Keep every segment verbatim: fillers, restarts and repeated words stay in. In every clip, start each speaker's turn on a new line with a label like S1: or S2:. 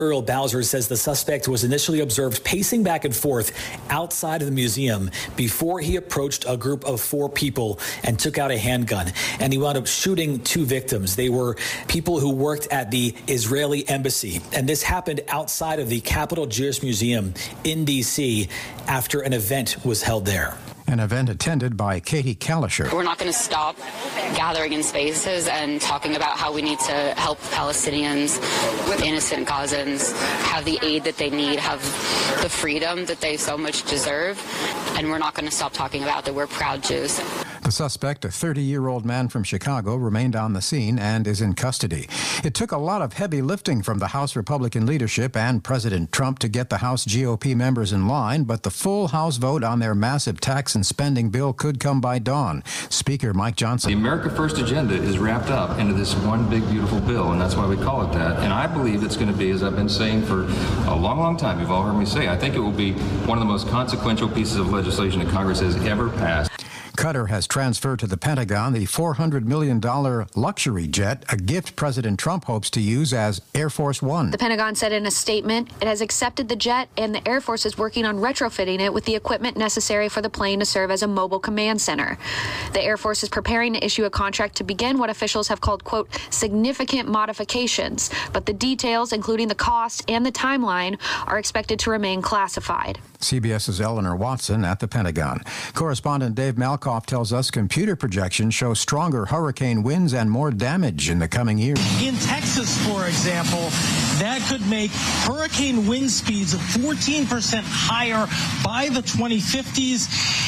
S1: Earl Bowser says the suspect was initially observed pacing back and forth outside of the museum before he approached a group of four people and took out a handgun. And he wound up shooting two victims. They were people who worked at the Israeli embassy. And this happened outside of the Capitol Jewish Museum in D C after an event was held there.
S2: An event attended by Katie Kalischer.
S3: We're not going to stop gathering in spaces and talking about how we need to help Palestinians, innocent Gazans, have the aid that they need, have the freedom that they so much deserve. And we're not going to stop talking about that we're proud Jews.
S2: The suspect, a thirty-year-old man from Chicago, remained on the scene and is in custody. It took a lot of heavy lifting from the House Republican leadership and President Trump to get the House G O P members in line, but the full House vote on their massive tax and spending bill could come by dawn. Speaker Mike Johnson.
S4: The America First agenda is wrapped up into this one big, beautiful bill, and that's why we call it that. And I believe it's going to be, as I've been saying for a long, long time, you've all heard me say, I think it will be one of the most consequential pieces of legislation that Congress has ever passed.
S2: Qatar has transferred to the Pentagon the four hundred million dollars luxury jet, a gift President Trump hopes to use as Air Force One.
S5: The Pentagon said in a statement it has accepted the jet and the Air Force is working on retrofitting it with the equipment necessary for the plane to serve as a mobile command center. The Air Force is preparing to issue a contract to begin what officials have called, quote, significant modifications, but the details, including the cost and the timeline, are expected to remain classified.
S2: CBS's Eleanor Watson at the Pentagon. Correspondent Dave Malkoff tells us computer projections show stronger hurricane winds and more damage in the coming years.
S6: In Texas, for example, that could make hurricane wind speeds fourteen percent higher by the twenty fifties.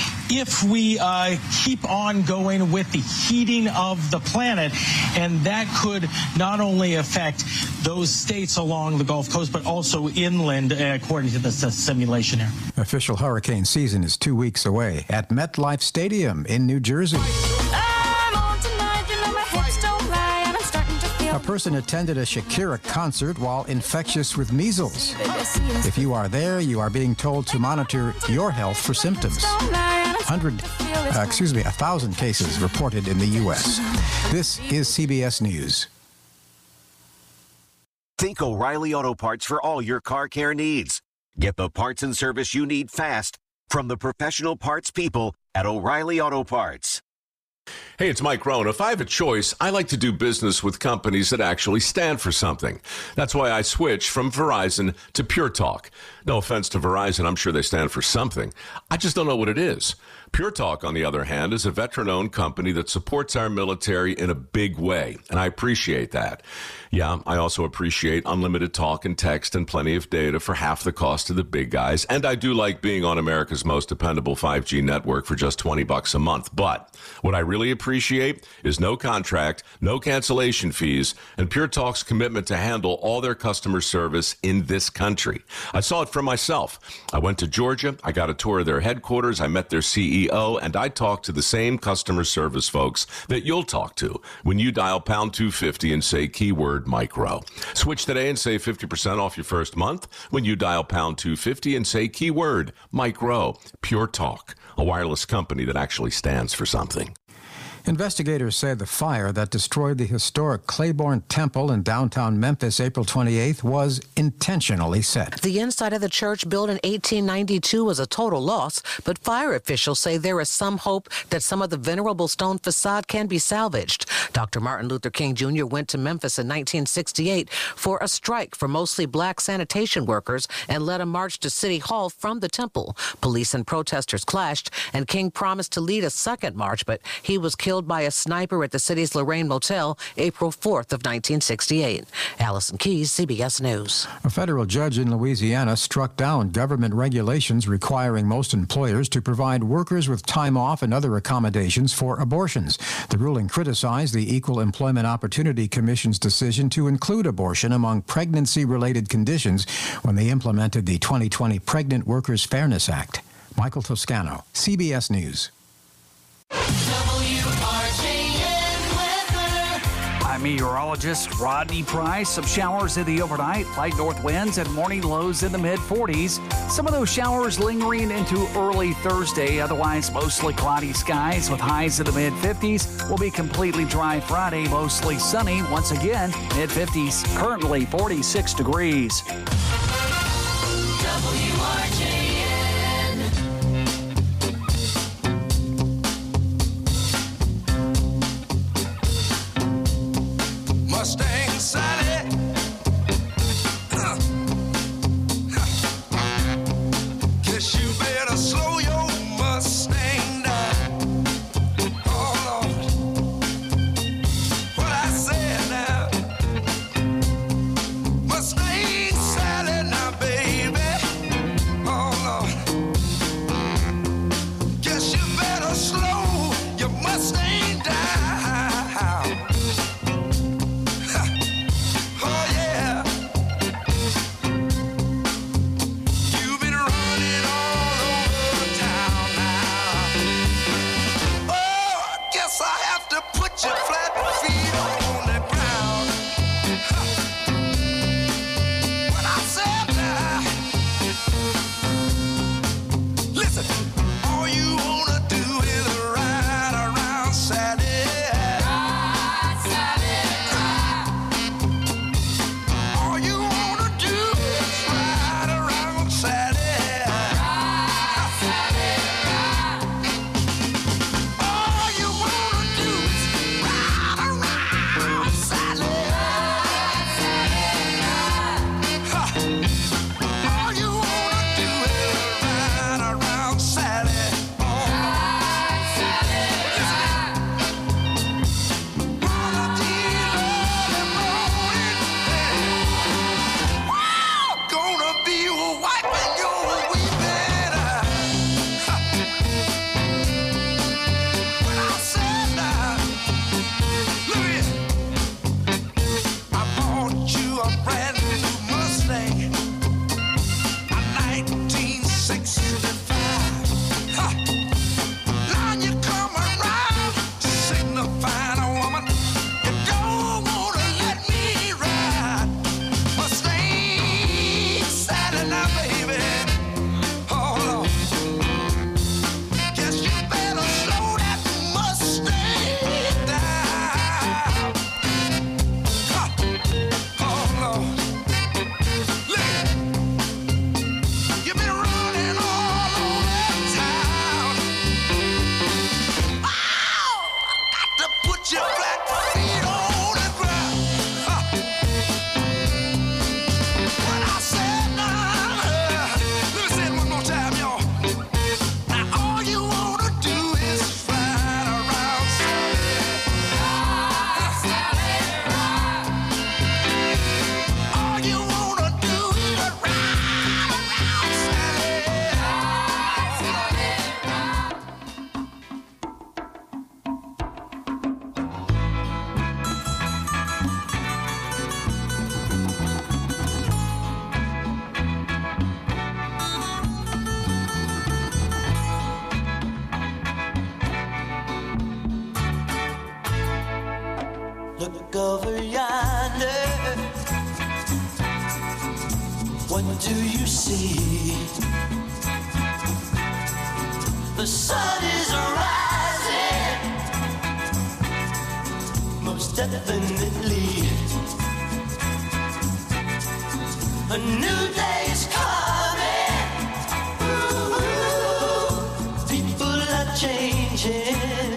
S6: If we uh, keep on going with the heating of the planet, and that could not only affect those states along the Gulf Coast, but also inland, uh, according to the simulation here.
S2: Official hurricane season is two weeks away at MetLife Stadium in New Jersey. A person attended a Shakira concert while infectious with measles. If you are there, you are being told to monitor your health for symptoms. Hundred, uh, excuse me, a thousand cases reported in the U S. This is C B S News.
S7: Think O'Reilly Auto Parts for all your car care needs. Get the parts and service you need fast from the professional parts people at O'Reilly Auto Parts.
S8: Hey, it's Mike Rohn. If I have a choice, I like to do business with companies that actually stand for something. That's why I switched from Verizon to Pure Talk. No offense to Verizon, I'm sure they stand for something. I just don't know what it is. Pure Talk, on the other hand, is a veteran-owned company that supports our military in a big way, and I appreciate that. Yeah, I also appreciate unlimited talk and text and plenty of data for half the cost of the big guys, and I do like being on America's most dependable five G network for just twenty bucks a month. But what I really appreciate is no contract, no cancellation fees, and Pure Talk's commitment to handle all their customer service in this country. I saw it for myself. I went to Georgia, I got a tour of their headquarters, I met their C E O, and I talked to the same customer service folks that you'll talk to when you dial pound two fifty and say keyword micro. Switch today and save fifty percent off your first month when you dial pound two fifty and say keyword micro. Pure Talk, a wireless company that actually stands for something.
S2: Investigators say the fire that destroyed the historic Claiborne Temple in downtown Memphis April twenty-eighth was intentionally set.
S9: The inside of the church, built in eighteen ninety-two, was a total loss, but fire officials say there is some hope that some of the venerable stone facade can be salvaged. Doctor Martin Luther King Junior went to Memphis in nineteen sixty-eight for a strike for mostly black sanitation workers and led a march to City Hall from the temple. Police and protesters clashed, and King promised to lead a second march, but he was killed by a sniper at the city's Lorraine Motel April fourth of nineteen sixty-eight. Allison Keyes, C B S News.
S2: A federal judge in Louisiana struck down government regulations requiring most employers to provide workers with time off and other accommodations for abortions. The ruling criticized the Equal Employment Opportunity Commission's decision to include abortion among pregnancy-related conditions when they implemented the twenty twenty Pregnant Workers Fairness Act. Michael Toscano, C B S News.
S10: I'm meteorologist Rodney Price. Some showers in the overnight, light north winds and morning lows in the mid forties. Some of those showers lingering into early Thursday. Otherwise, mostly cloudy skies with highs in the mid fifties. Will be completely dry Friday, mostly sunny. Once again, mid fifties. Currently forty-six degrees.
S11: W R J N.
S12: Mustang Sally. Guess you better slow your Mustang down. Oh Lord, what I said now. Mustang Sally now, baby. Oh Lord, guess you better slow your Mustang down. Oh yeah, you've been running all over town now. Oh, I guess I have to put your flat feet on the ground. What I said now. Listen, all you wanna do is ride around Sally. Ride, Sally, ride. All you wanna do is ride around Sally. Ride, Sally, ride. All you wanna do is ride around Sally. Ride, Sally, ride. Ha. All you wanna do is ride around Sally. Oh, ride, Sally, ride. One of these early mornings, wow, gonna be wiping your weeping eye. Ha. When I said that, look here, I bought you a brand new Mustang, a nineteen sixty-five. Ha. Now you come around signifying a woman you don't wanna let me ride. Mustang Sally now, baby. Oh Lord, guess you better slow that Mustang down. Ha. Oh Lord, look, you've been running all over town. Ow! I got to put your flat feet on the ground. Ha. What I said now, let me say it one more time, y'all. Now all you wanna do is ride around Sally. Ride, Sally, ride. All you wanna do is ride around Sally. Ride, Sally, ride.
S11: Look over yonder. What do you see? The sun is rising, most definitely. A new day is coming. Ooh, people are changing.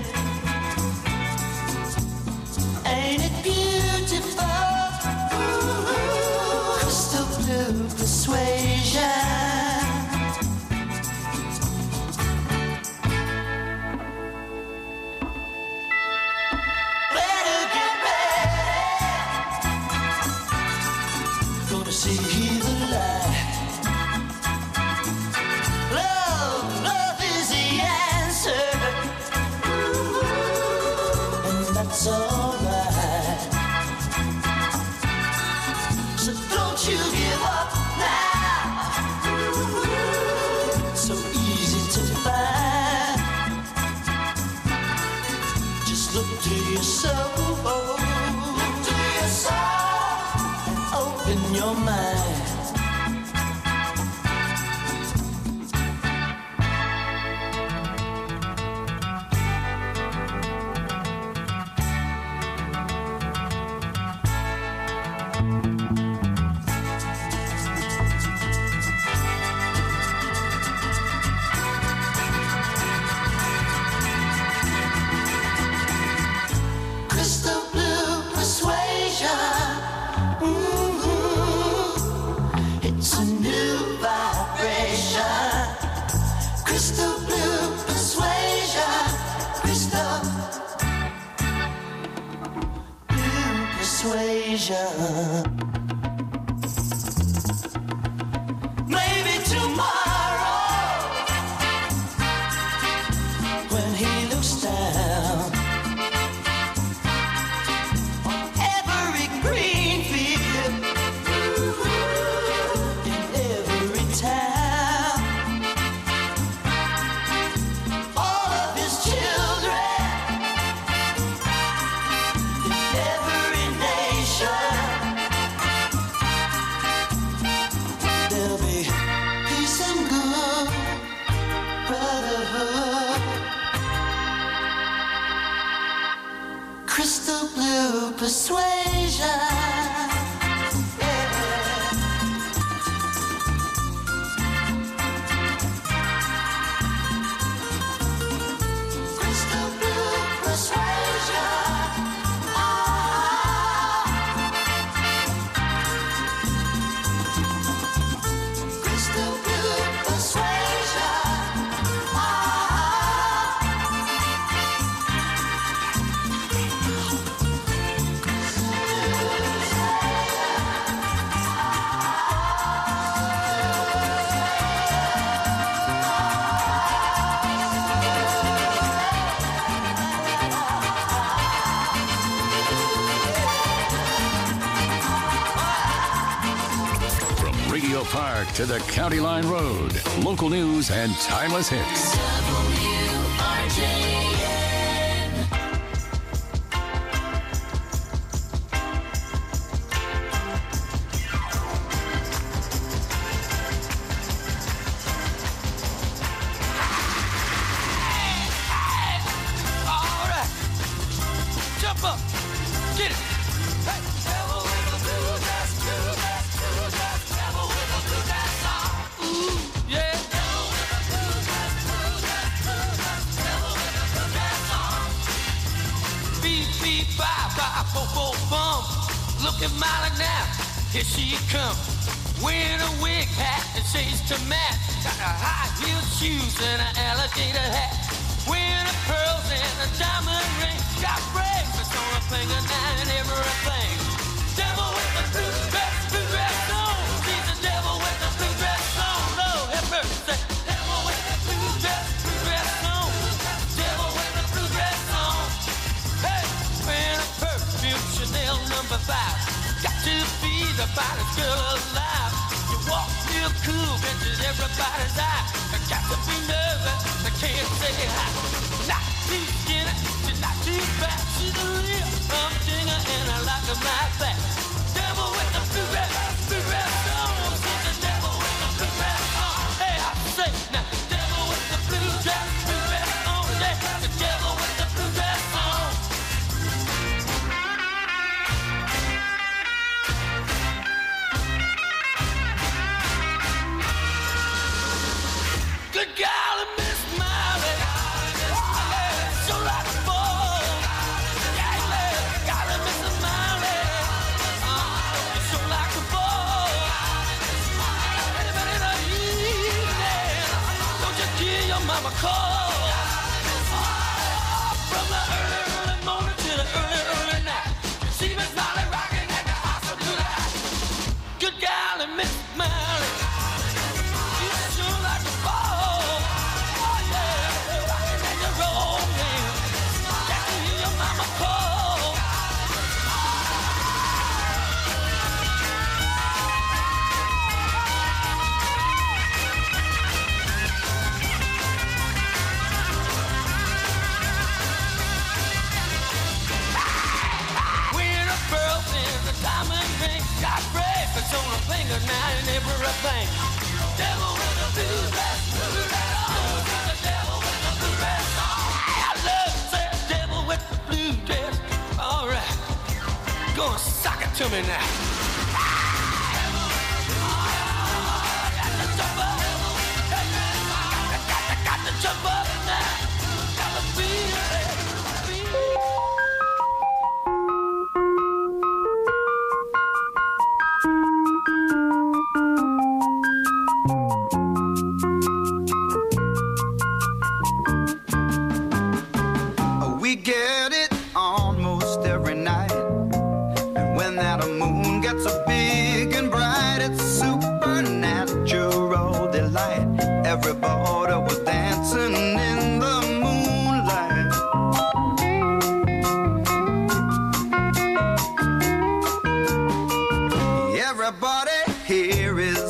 S11: Ain't it beautiful? Ooh, crystal blue persuasion. Better get ready. Gonna see the light. Love, love is the answer. Ooh, and that's alright. So don't you give up now. Ooh, so easy to find. Just look to your soul. persuasion. Maybe tomorrow, when he looks down on every green field in every town, all of his children in every nation, there'll be peace and good brotherhood. Crystal blue persuasion. Crystal blue persuasion. Ah. Crystal blue persuasion. Ah.
S13: From Radio Park to the County Line Road, local news and timeless hits.
S11: W R J N.
S12: All right. Jump up. Get it. Hey. Devil with a blue dress, blue dress, blue dress. Devil with a blue dress on. Ooh, yeah. Devil with a blue dress, blue dress, blue dress. Devil with a blue dress on. Beep, beep, bye, bye, bo, bo, bum. Look at Molly now. Here she comes. Wearing a wig hat and shades to match. Got a high heel shoes and an alligator hat. Wearing a pearls and a diamond ring. Got bracelets on her finger now and everything. Devil with the blue dress, blue dress on. She's the devil with the blue dress on. Lord have mercy. Devil with the blue dress, blue dress on. Devil with the blue dress on. Hey, wearing a perfume Chanel number five. Got to be the finest girl alive. You walk real cool, catches everybody's eye. I got to be nervous, I can't say hi. Not too skinny, she's not too fat. She's a real humdinger and I like her like that. Devil with the blue dress, blue dress on. She's the devil with the blue dress on. Hey, I say now, devil with the blue dress, blue dress on. Yeah, the devil with the blue dress on. Good golly, Miss Molly. So like a ball. Yeah, yeah, golly, Miss Molly. Uh, so like a ball. Anybody in the evening, don't you give your mama a call. From the early, early morning to the early, early night. See Miss Molly rocking at the hospital tonight. Good golly, Miss Molly. You sure like a ball. Oh yeah, you're rocking and you're rolling. Got to hear your mama call. Wearing a pearl and a diamond ring. Got bracelets on her finger now and everything. Devil with a blue dress, blue dress on. The devil with the blue dress on. I love that devil with the blue dress. All right, go and sock it to me now. Got to jump up. Got to, got to jump up now. Got to feel it. Feel it.
S14: We get it almost every night, and when that emotion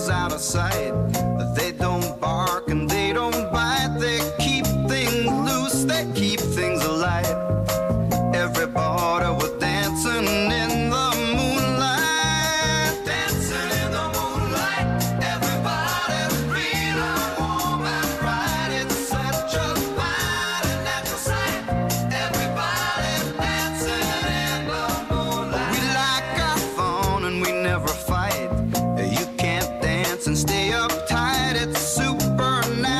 S14: animals out of sight. They don't bark and they don't bite. They keep things loose, they keep things alive. Everybody was dancing in the moonlight, dancing in the moonlight. Everybody's free, warm and bright. It's such a fine and natural sight. Everybody's dancing in the moonlight. We like our fun and we never fight. You can't dance and stay uptight. It's supernatural.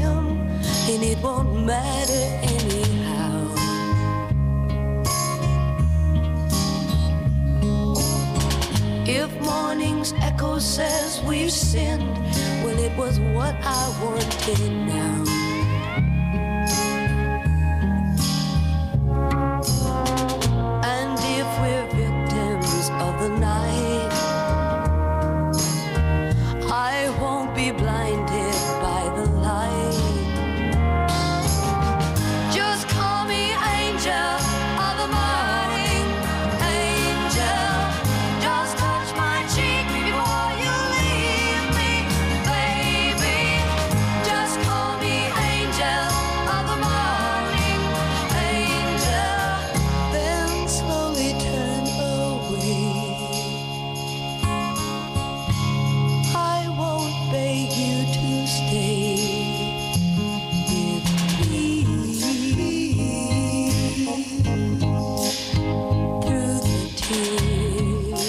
S11: am, and it won't matter anyhow. If morning's echo says we've sinned, well, it was what I wanted now. And if we're victims of the night, I won't be blinded by the light. Just call me angel of the morning, angel. Just touch my cheek before you leave me, baby. Just call me angel of the morning, angel. Then slowly turn away. I won't beg you to stay with me. Through the tears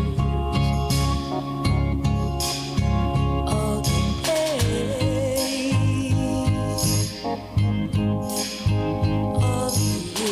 S11: of the days of the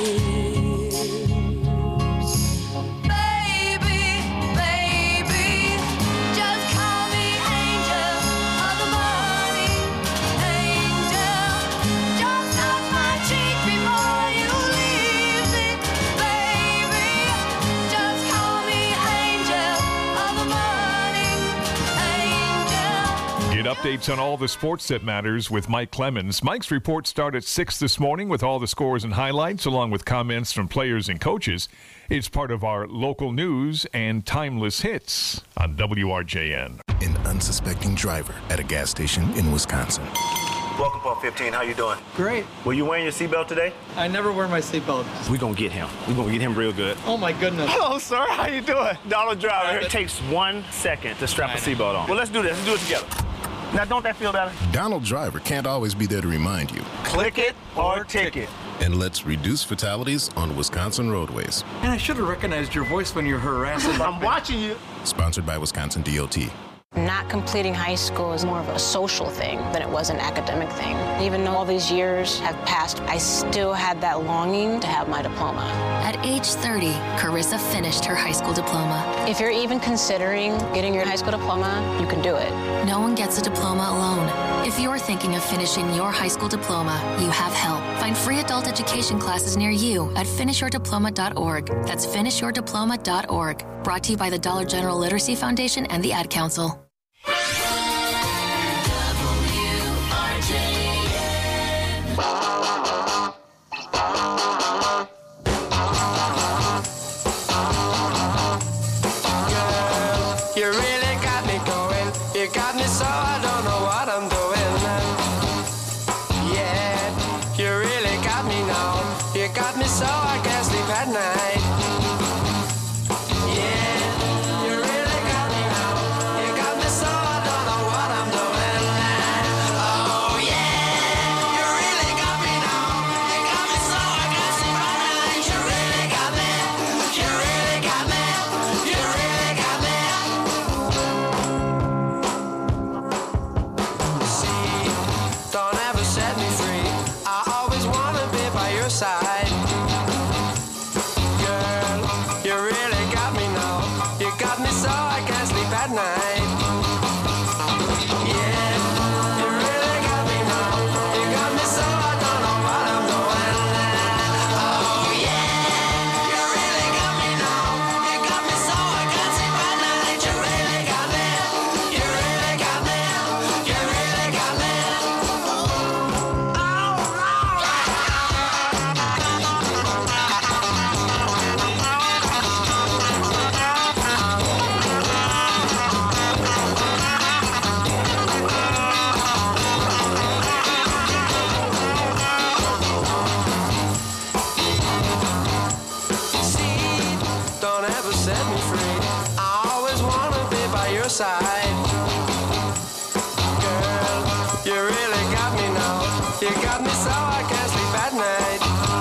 S11: years. Baby, baby, just call me angel of the morning, angel. Just touch my cheek before you leave me, baby. Just call me angel of the morning, angel.
S15: Get updates on all the sports that matters with Mike Clemens. Mike's reports start at six this morning with all the scores and highlights, along with comments from players and coaches. It's part of our local news and timeless hits on W R J N.
S16: An unsuspecting driver at a gas station in Wisconsin.
S17: Welcome, Pump fifteen. How you doing?
S18: Great.
S17: Were you wearing your seatbelt today?
S18: I never wear my seatbelt.
S17: We're going to get him. We're going to get him real good.
S18: Oh, my goodness.
S17: Hello, sir. How you doing? Donald Driver. It takes one second to strap a seatbelt on. Well, let's do this. Let's do it together. Now, don't that feel better?
S16: Donald Driver can't always be there to remind you.
S17: Click it or ticket.
S16: And let's reduce fatalities on Wisconsin roadways.
S18: And I should have recognized your voice when you're harassing.
S17: I'm watching you.
S16: Sponsored by Wisconsin D O T.
S19: Not completing high school is more of a social thing than it was an academic thing. Even though all these years have passed, I still had that longing to have my diploma.
S20: At age thirty, Carissa finished her high school diploma.
S19: If you're even considering getting your high school diploma, you can do it.
S20: No one gets a diploma alone. If you're thinking of finishing your high school diploma, you have help. Find free adult education classes near you at finish your diploma dot org. That's finish your diploma dot org. Brought to you by the Dollar General Literacy Foundation and the Ad Council.
S11: You really got me going. You got me so I don't know what I'm doing. Yeah, you really got me now. You got me so I can't sleep at night. Yeah, you really got me now. You got me so I don't know what I'm doing. Oh yeah, you really got me now. You got me so I can't sleep at night. You really got me. You really got me. You really got me. See, don't ever set me free. I always wanna be by your side. Girl, you really got me now. You got me so I can't sleep at night. Yeah, you really got me now. You got me so I don't know what I'm doing. Oh yeah, you really got me now. You got me so I can't sleep at night. You really got me. You really got me. You really got me. See, don't ever set me free. I always wanna be by your side. Girl, you really got me now. You got me so I can't sleep at night.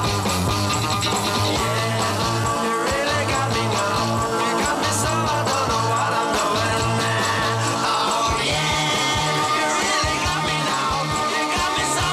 S11: Yeah, you really got me now. You got me so I don't know what I'm doing. Oh yeah, you really got me now. You got me so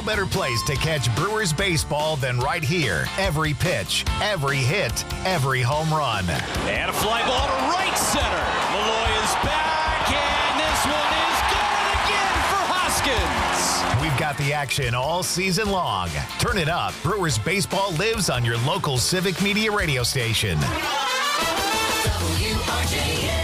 S21: better place to catch Brewers baseball than right here. Every pitch, every hit, every home run.
S22: And a fly ball to right center. Malloy is back, and this one is going again for Hoskins.
S21: We've got the action all season long. Turn it up. Brewers baseball lives on your local Civic Media radio station.
S11: W R J N.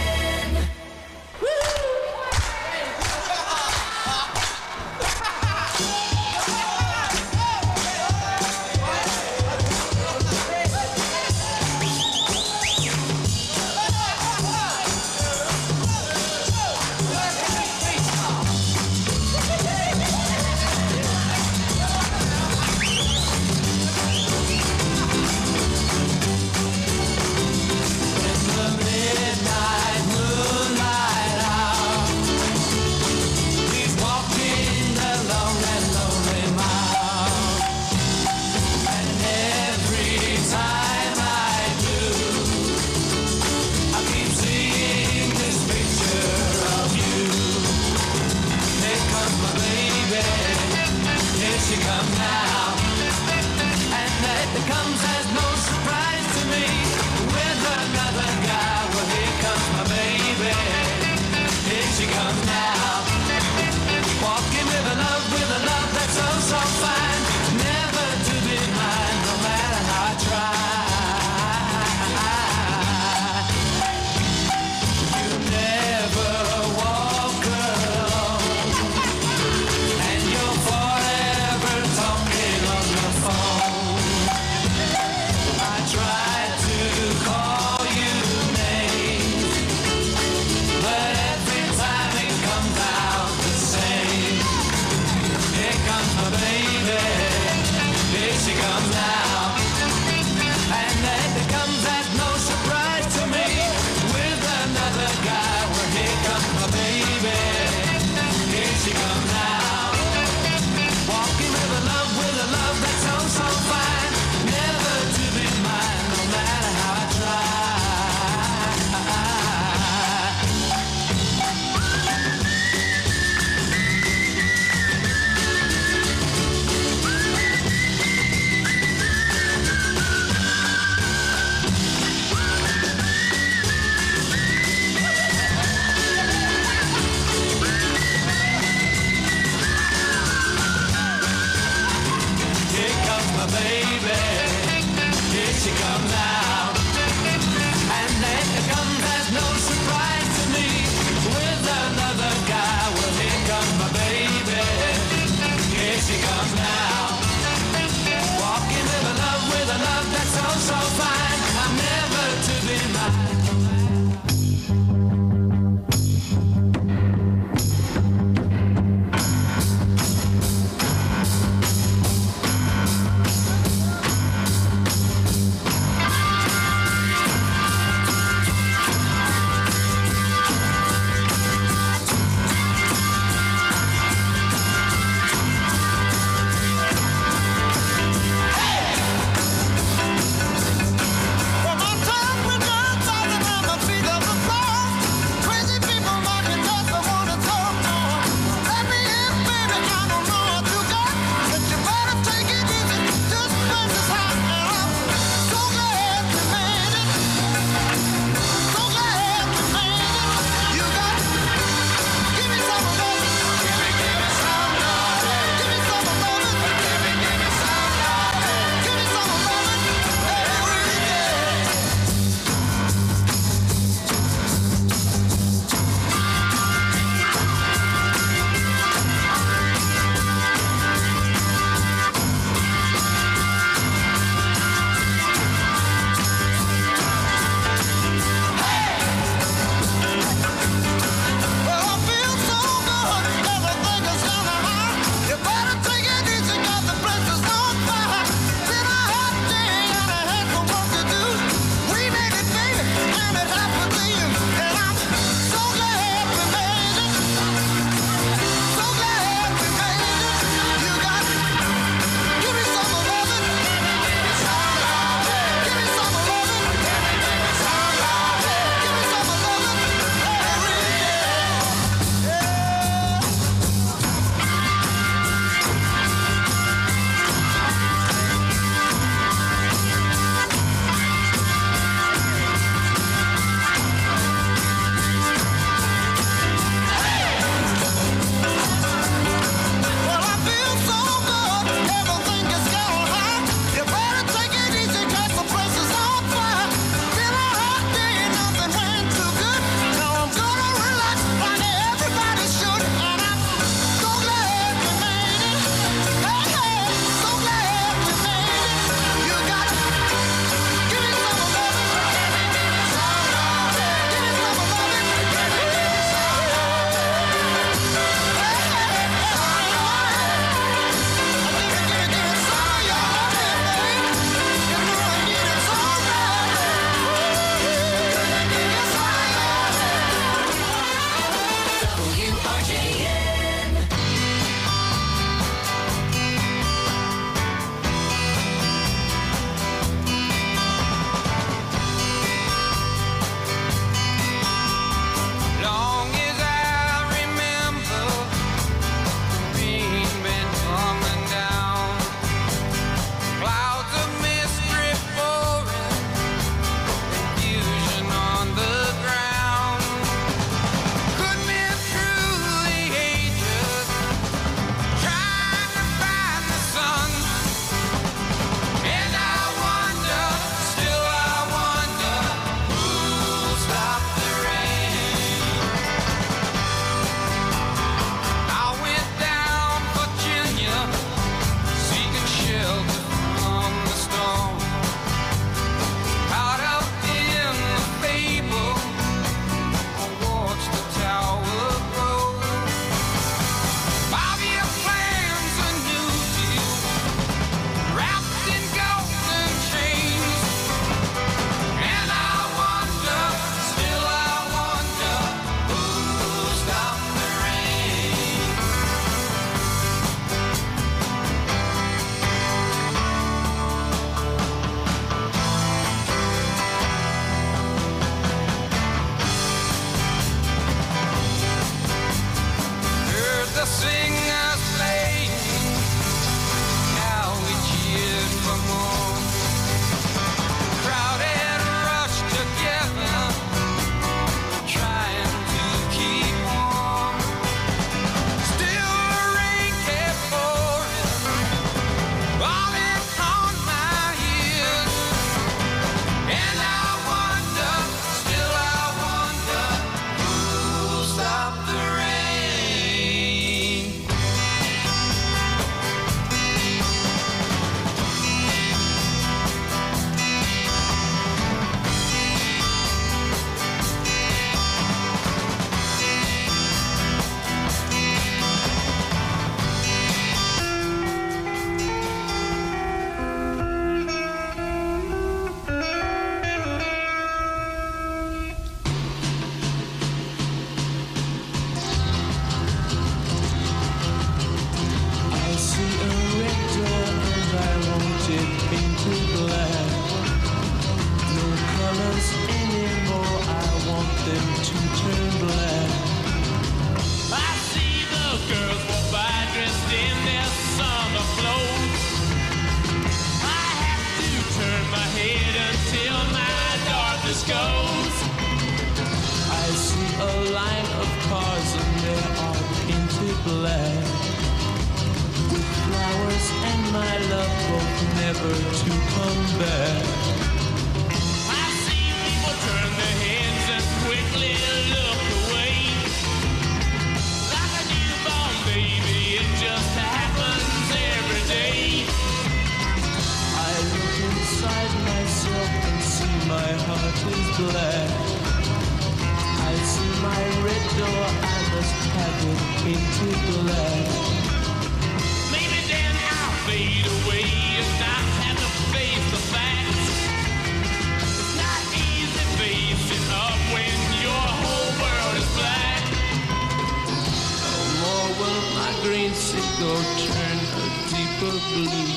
S1: never to come back.
S22: I see people turn their heads and quickly look away. Like a newborn baby, it just happens every day.
S1: I look inside myself and see my heart is black. I see my red door, I must have it into black.
S22: Maybe then I'll fade away and not have to face the facts. It's not easy facing up when your whole world is black.
S1: No more will my green seagull turn a deeper blue.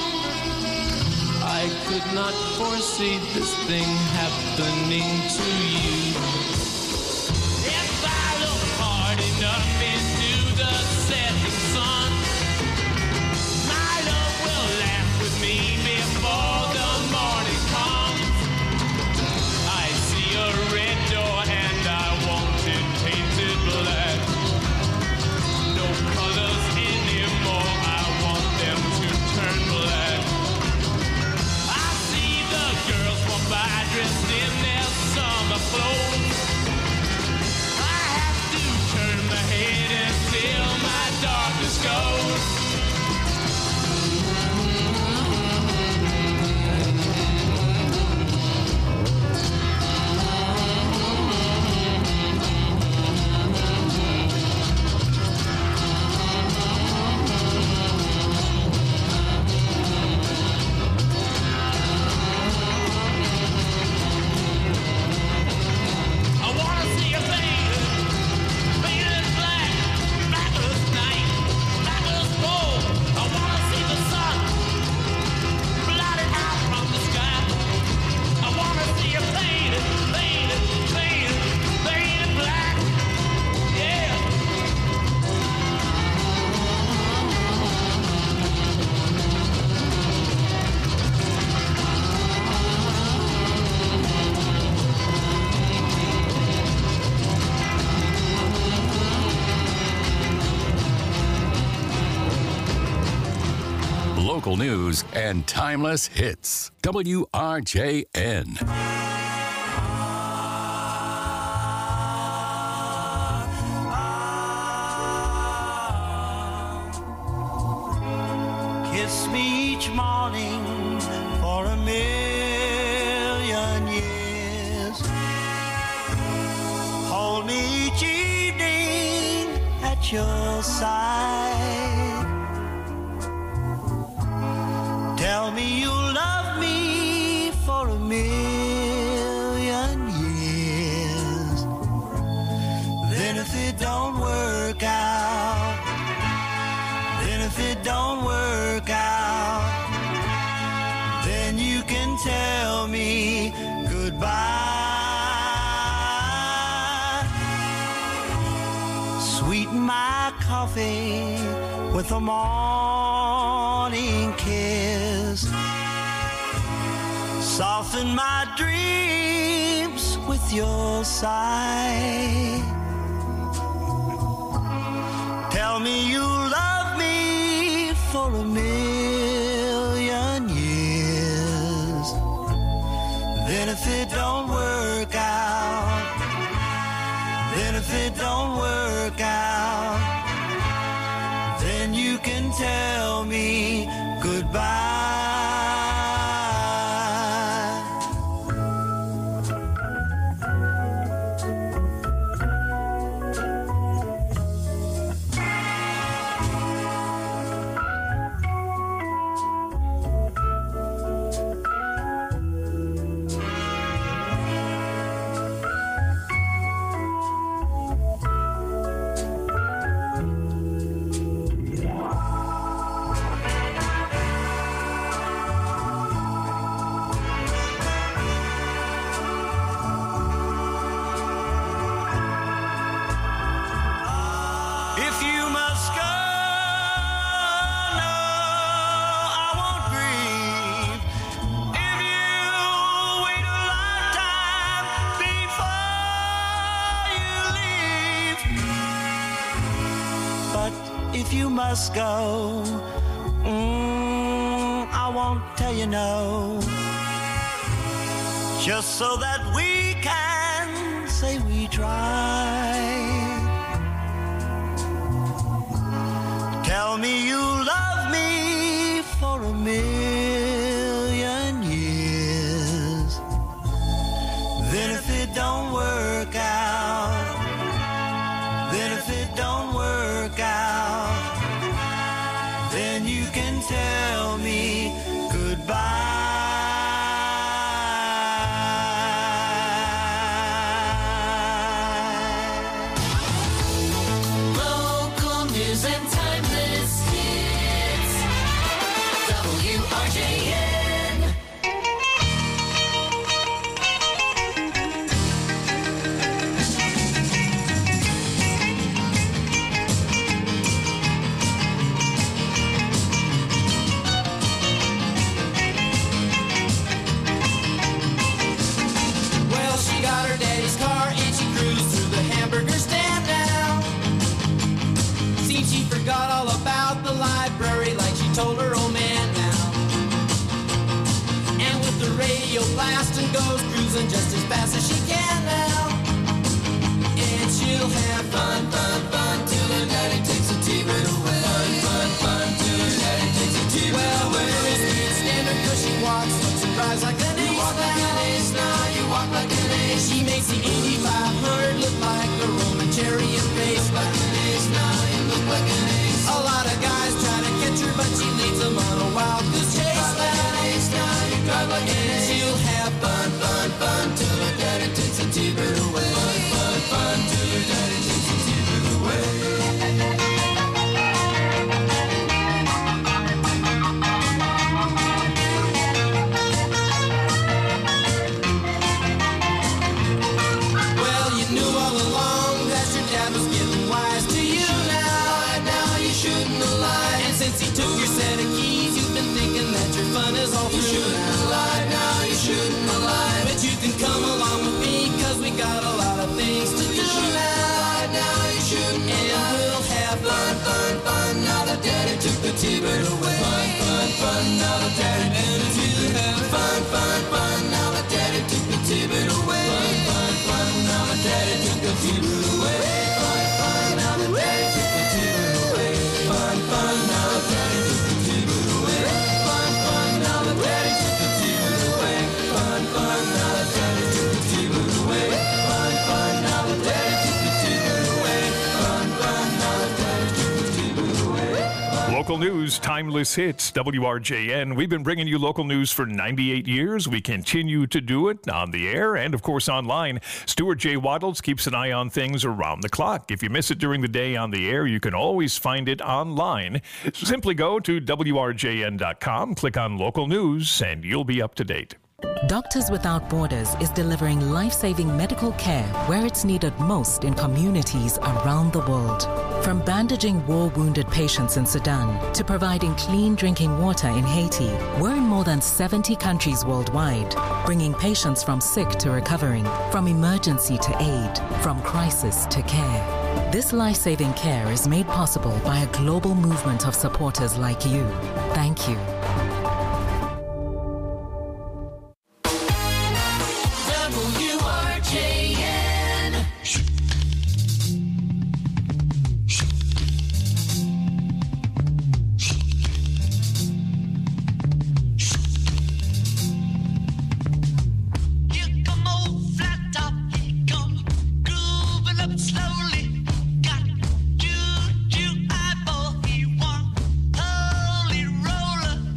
S1: I could not foresee this thing happening to you.
S22: If I look hard enough into the setting sun, my love will laugh with me before the morning comes. I see a red door and I want it painted black. No colors anymore, I want them to turn black. I see the girls walk by dressed in their summer clothes. I have to turn my head until my darkness goes. I wanna see a faded, faded black, black as night, black as gold. I wanna see the sun blotted out from the sky. I wanna see a faded, faded, faded, faded black. Yeah.
S13: Local news and timeless hits. W R J N.
S3: Kiss me each morning for a million years. Hold me each evening at your side. Tell me you love me for a million years. Then if it don't work out, then if it don't work out, then you can tell me goodbye. Sweeten my coffee with a morning kiss. Soften my dreams with your sigh. Tell me you love me for a million years. Then if it don't work out, then if it don't work out, then you can tell me goodbye. If you must go, mm, I won't tell you no, just so that we can say we tried. Tell me you love me for a million years. Then if it don't work out, then if it don't work out, then you can tell me goodbye.
S11: Local news and timeless hits. W R J N.
S4: Well, she got her daddy's car and she cruised through the hamburger stand now. Seems she forgot all about the library like she told her old man now. And with the radio blasting goes cruising just as fast as she can now. And she'll have fun, fun, fun till her daddy takes a T-bird away. Fun, fun, fun till her daddy takes a T-bird well, away. Well, Miss can't stand her 'cause she walks, looks and drives like an ace. You walk like an ace now, you walk like an ace. She makes the eighty-five hundred look like a Roman chariot race. Like an ace now, you look like an ace. A lot of guys try to catch her, but she leads them on a wild goose chase. Drive like an ace now, you drive like an ace. She'll have fun, fun, fun till her daddy takes a T-bird away. Fun, fun, fun till her daddy takes a T-bird away. Well, you knew all along that your dad was getting wise to you now. Now you shouldn't have lied. And since he took your set of keys, you've been thinking that your fun is all through. You shouldn't have lied. Now you shouldn't have lied. But you can come along with me 'cause we got a lot of things to do now. Now you shouldn't have lied. And we'll have fun, fun, fun. Now that daddy took the T-bird away. Fun, fun, fun. Now that daddy took the T-bird away. Fun, fun, fun. Now that daddy took the T-bird away. Fun, fun, fun. Now that daddy took the T-bird away. Fun, fun. Now that daddy took the T-bird away. Fun, fun. Now that daddy took the T-bird away. Fun, fun. Now that daddy took the T-bird away. Fun, fun. Now that daddy took the T-bird away. Fun, fun. Now that daddy took the T-bird away. Fun, fun. Now that daddy took the T-bird away.
S15: Local news, timeless hits, W R J N. We've been bringing you local news for ninety-eight years. We continue to do it on the air and, of course, online. Stuart J. Waddles keeps an eye on things around the clock. If you miss it during the day on the air, you can always find it online. Simply go to W R J N dot com, click on local news, and you'll be up to date.
S5: Doctors Without Borders is delivering life-saving medical care where it's needed most in communities around the world. From bandaging war-wounded patients in Sudan to providing clean drinking water in Haiti, we're in more than seventy countries worldwide, bringing patients from sick to recovering, from emergency to aid, from crisis to care. This life-saving care is made possible by a global movement of supporters like you. Thank you.
S11: W R J N.
S22: Here come old flat top, he come grooving up slowly. Got juju eyeball, he want holy roller.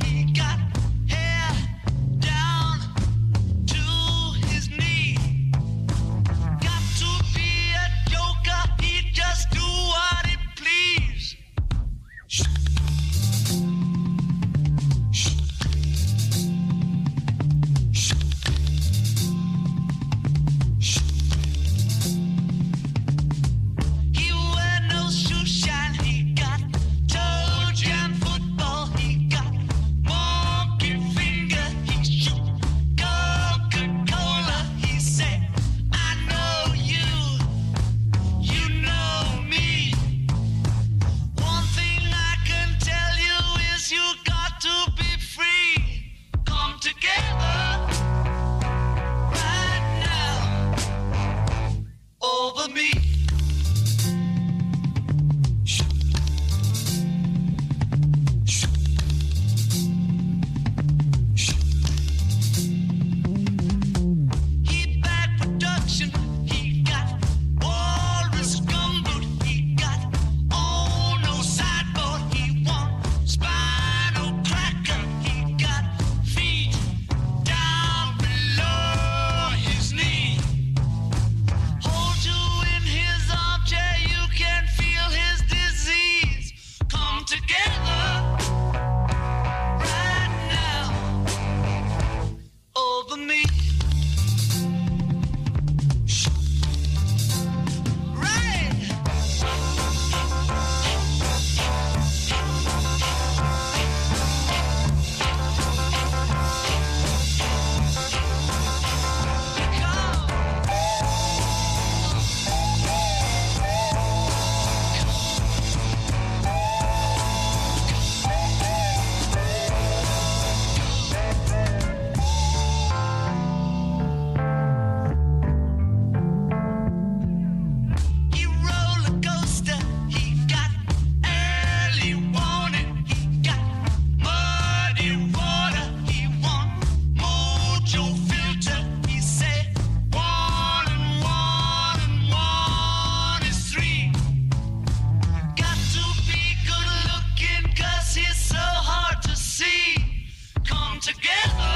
S3: together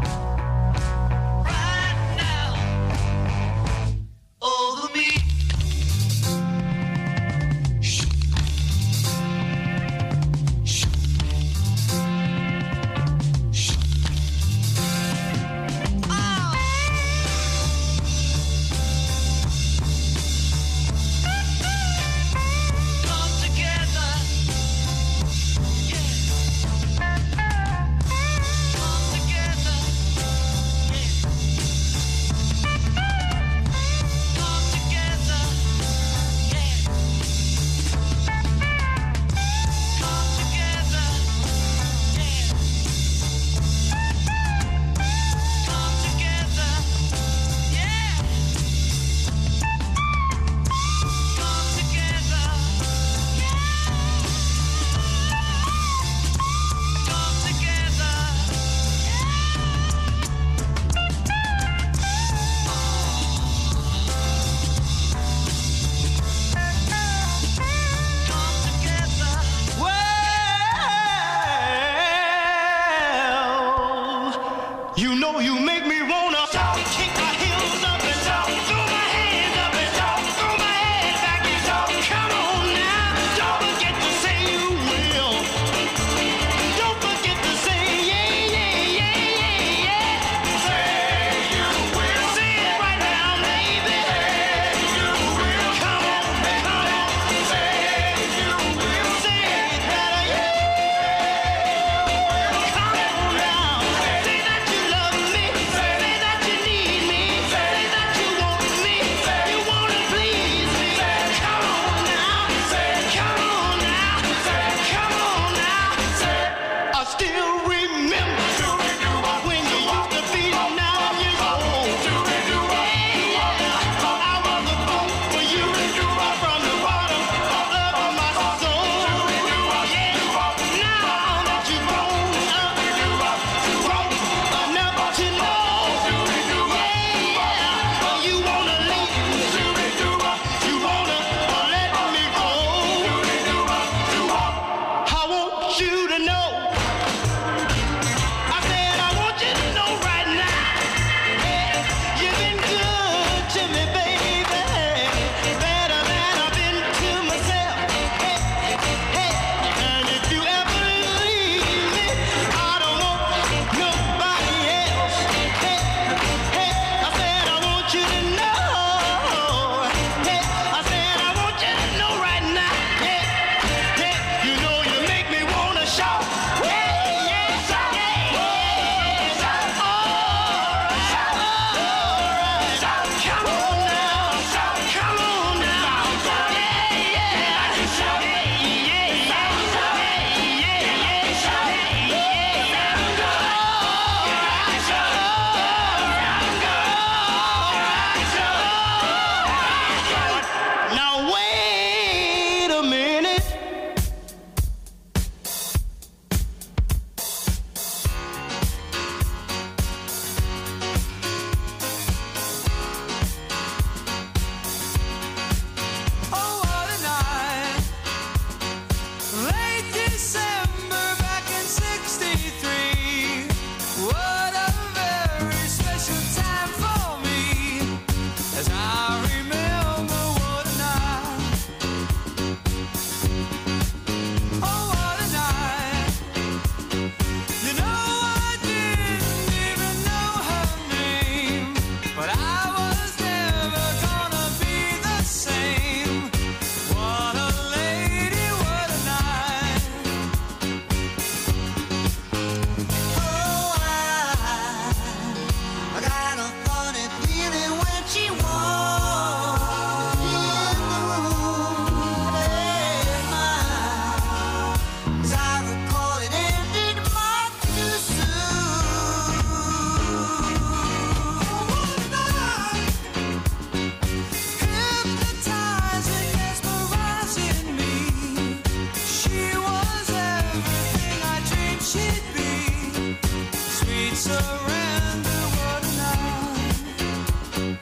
S3: right now over me. You know you make me wanna shout, kick my heels up and shout, throw my hands up and shout, throw my head back and shout. Come on now, don't forget to say you will. Don't forget to say yeah, yeah, yeah, yeah, yeah. Say you will. Say it right now, baby. Say you will. Come on, come on. Say you will. Say it better, yeah. Come on now. Say that you love me. Say that you need me. Say that you want me. You wanna please me. Come on now. Come on now. Come on now. I still remember when you used to be nine years old. Yeah, I was a fool for you from the bottom of my soul. Yeah, now that you've grown up, grown enough to know, yeah, you wanna leave, you wanna let me go. I want you to know. I said I want you to know right now. Yeah, you've been good to me, baby, better than I've been to myself. Hey, hey, and if you ever leave me, I don't want nobody else. Hey, hey, I said I want you to know. Hey, I said I want you to know right now. Yeah, yeah, you know you make me wanna shout. Yeah, yeah, shout, yeah, yeah, shout. All right, shout, all right, shout. Come on now, shout, come on now. Yeah, yeah, shout, yeah, yeah, yeah, shout, yeah, yeah, yeah, shout, yeah, yeah, all right, shout, all right, shout. Now wait a minute. Oh, what a night. Late December back in sixty-three. What a very special time for me. As I remember, what a night. Oh, what a night. You know, I didn't even know her name, but I was never gonna be the same. What a lady, what a night. Oh, I, I got a funny feeling when she walked in the room last night. 'Cause I recall it ended much too soon. What a night. Hypnotizing, mesmerizing me. She was everything I dreamed she'd be. Sweet surrender, what a night.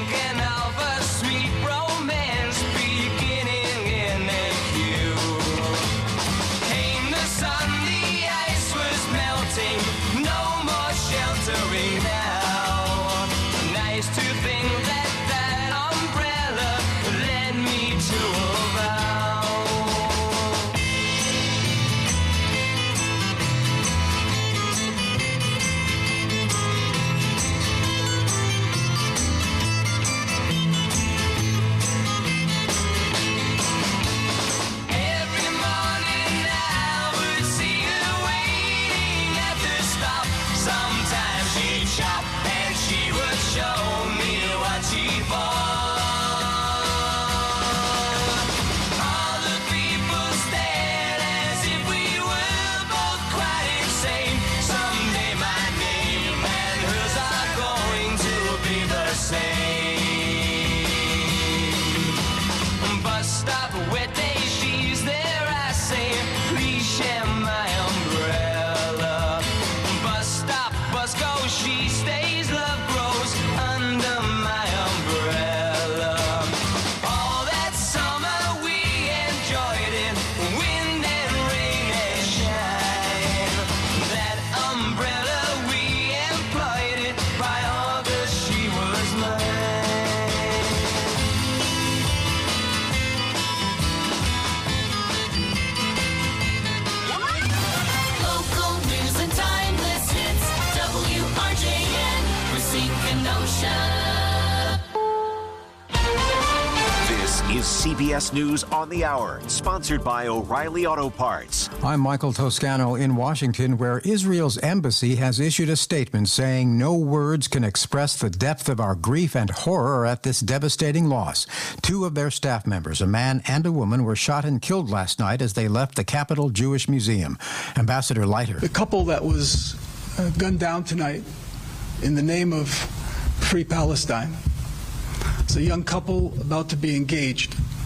S4: thinking of a sweet romance beginning in a queue. Came the sun, the ice was melting, no more sheltering now. Nice to think that that umbrella led me to a vow. Every morning I would see her waiting at the stop. Sometimes she'd shop and she would show me what she bought. All the people stared as if we were both quite insane. Someday my name and hers are going to be the same. Bus stop, wet day, she's there, I say, please share my umbrella. Bus stop, bus goes, she stays, love grows under my umbrella. All that summer we enjoyed it, wind and rain and shine. That umbrella we employed it, by August she was mine.
S6: Local news and timeless hits. W R J N, Racine Kenosha.
S7: This is C B S News on the Hour, sponsored by O'Reilly Auto Parts.
S2: I'm Michael Toscano in Washington, where Israel's embassy has issued a statement saying no words can express the depth of our grief and horror at this devastating loss. Two of their staff members, a man and a woman, were shot and killed last night as they left the Capital Jewish Museum. Ambassador Leiter.
S23: The couple that was uh, gunned down tonight in the name of Free Palestine. It's a young couple about to be engaged